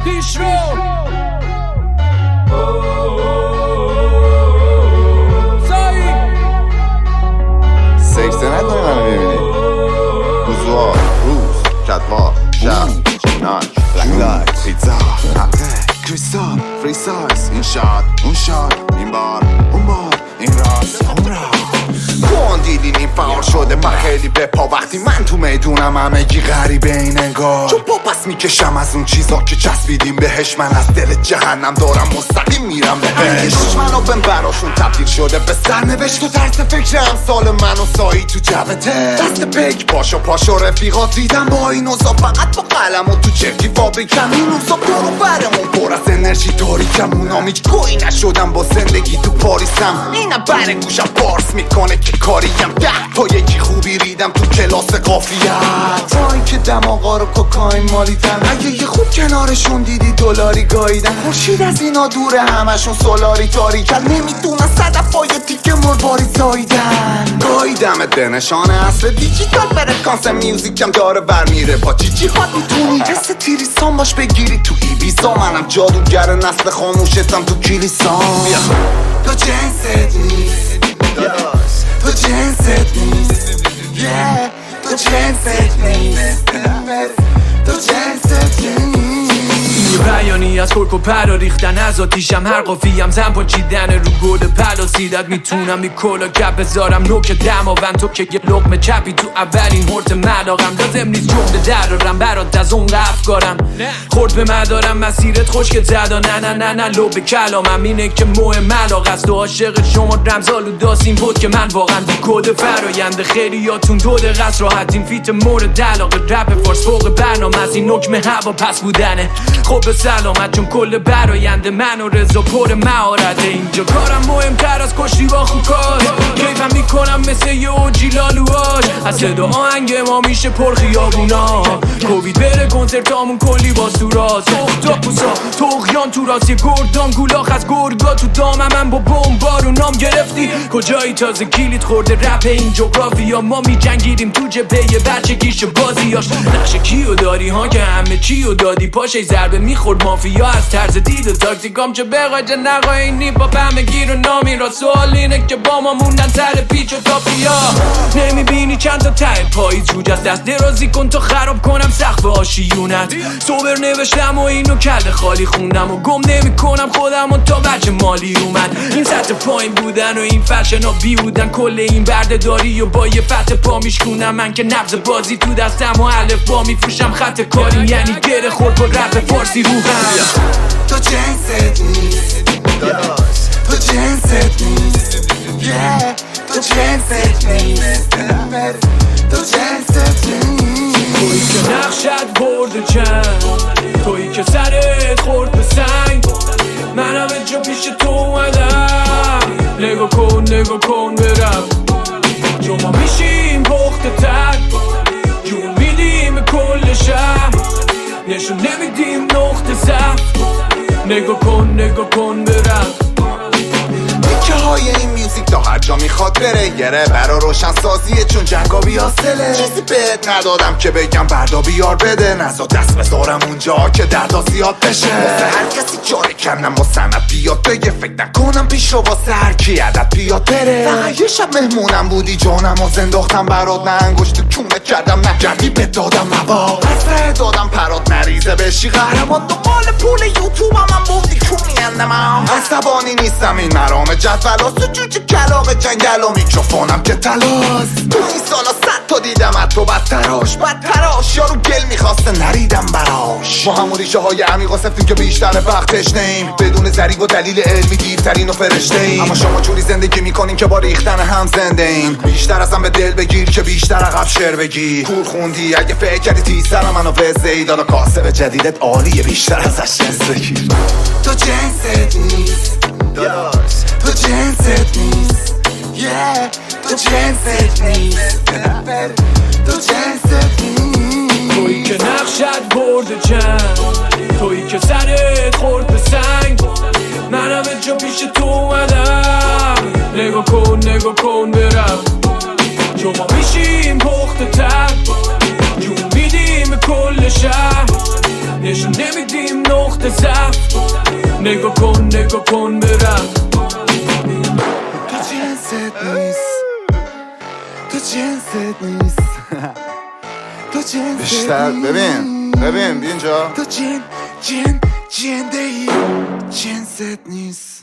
پیش رو سکته نکنی منو میبینی روزوار روز کدوار شب ناش بلک لایت پیتزا کریستال فری سایز این شاد اون شاد این بار اون بار این راست اون راست کن دیدین این فعال شده من خیلی بپا وقتی من تو میدونم همه گی غریبه این انگار چون پا پس میکشم از اون چیزا که چسبیدیم بهش من از دل جهنم دارم مستقیم میرم بهش منو بهم براشون تبدیل شده به سرنوشت تو طرز فکر امثال من و سایی تو جبته دست پیک پاشو رفیقات ریدم با این اوزا فقط با قلم و تو چرکی فابریکم این اوزا برو برمون پر از انرژی تاریکم اونا هیچ گویی نشدم با زندگی تو پاریسم اینم بر گوشم پارس میکنه که کاریم تا یکی خوبی ریدم تو کلاس قافیت تا این که دماغا رو کوکائین مالیدن اگه یه خوب کنارشون دیدی دلاری گاییدن خورشید از اینا دوره همشون سولاری تاریکن نمیدونن صدفای تیکه مرباری زاییدن گاییدمت به نشان اصل دیجیتال فرکانس میوزیکم داره برمیره با جیجی هات میتونی جست تیریسان باش بگیری تو ایبیزا منم جادوگر نسل خاموشتم تو کلیسان تو جنست نیست تو جنست نیست تو جنست نیست تو جنست نیست بیانی از خورک و پرا ریختن از آتیشم هر قافیم زن پاچیدن رو گل پلاسیدت میتونم بی کلا کپ بذارم نوک دماوند تو که یه لقمه چپی تو اولین هورت ملاقم لازم نیست جمله درارم برات از اون افکارم خورد به مدارم مسیرت خشک زدا نه لو به کلامم اینه که مهم علاق است و عاشق شما رمزالو داستین بود که من واقعا بی کد فراینده خیلی یاتون دو دقیقه راحتین فیت مورد علاقه رپ فارس فوق برنامه از این نکمه هوا پس بودنه خب به سلامت چون کل براینده من و رضا پر مهارته اینجا کارم مهمتر از کشتی با خوکار کیفم میکنم مثل یه اوجی لالوهاش از صدا آهنگ ما میشه پر خیابونا کووید بره کنسرتامون کلی با سوراس اختاپوسا تغیان تو راست یه گردان گولاخ از گرگا تو دامم من با بمبارو نام گرفتی کجایی تازه کلیت خورده رپ این جغرافیا ما میجنگیدیم تو جبهه بچگیش بازیاش نقش کیو داری ها که همه چیو دادی پاشه ضربه میخورد مافیا از طرز دید و تاکتیکام چه بقاجه نقای اینی با همه گیر و نامی را سوال اینه که با ما موندن سر پیچ و تاپیا نمیبینی چند تا ته پاییز جوج از دست درازی کن تا خراب کنم سقف آشیونت سوبر نوشتم و اینو کل خالی خوندم و گم نمی کنم خودم و تا بچه مالی اومد این سطح پایین بودن و این فشن ها بی بودن کل این برده داری و با یه فتح پا میشکنم من که نبض بازی تو دستم و الف با میفروشم خط کاری یعنی گره خورد با رپ فارسی روحم تو جنست نیست تو جنست نیست تو جنست نیست تو جنست نیست تویی که نقشت برده چند تویی که سرت خورد به سنگ منم اینجا پیش تو اومدم نگاه کن برم چون ما میشیم پخته تر جون میدیم کل شهر نشون نمیدیم نقطه ضعف نگاه کن برم که های این میوزیک تا هر جا میخواد بره گره برا روشن سازیه چون جنگا بیاسله چیزی بهت ندادم که بگم بردا بیار بده نزا دست بذارم اونجا که دردا زیاد بشه هر کسی جاره کنم با سنت بیاد بگه فکر نکنم پیش رو واسه هر کی عدد بیاد بره نه یه شب مهمونم بودی جانم و زنداختم برات نه انگشت کونه کردم نه گردی به دادم مبا پسره دادم پرات نریزه بشی قهرمان دنبال پول یوتیوب هم بودی کونیندم عصبانی نیستم این مرام جدولاست تو جوجه کلاق جنگل و میکروفونم که تلاست تو این سالا 100 تا دیدم حتی بدتراش یارو گل میخواسته نریدم براش ما همون ریشه های عمیق و سفتیم که بیشتر وقتش نیم بدون ذریب و دلیل علمی دیوترین و فرشته ایم اما شما جوری زندگی میکنین که با ریختن هم زنده ایم بیشتر ازم به دل بگیر که بیشتر عقب شعر بگی کور خوندی اگه فکر کردی تیزتر منو وزه ای دالا کاسب جدیدت عالیه بیشتر ازش جنس بگیر تو جنست نیست تو جنست نیست تو جنست نیست تو جنست نیست تویی که نقشت برده چند تویی که سرت خورد به سنگ منم اینجا پیش تو اومدم نگاه کن برم چون ما میشیم پخته تر جون میدیم کل شهر نشون نمیدیم نقطه ضعف. نگاه کن برم. تو جنست نیست، تو جنست نیست، تو جنست بیشتر ببین بیا اینجا. تو جنده ای جنست نیست.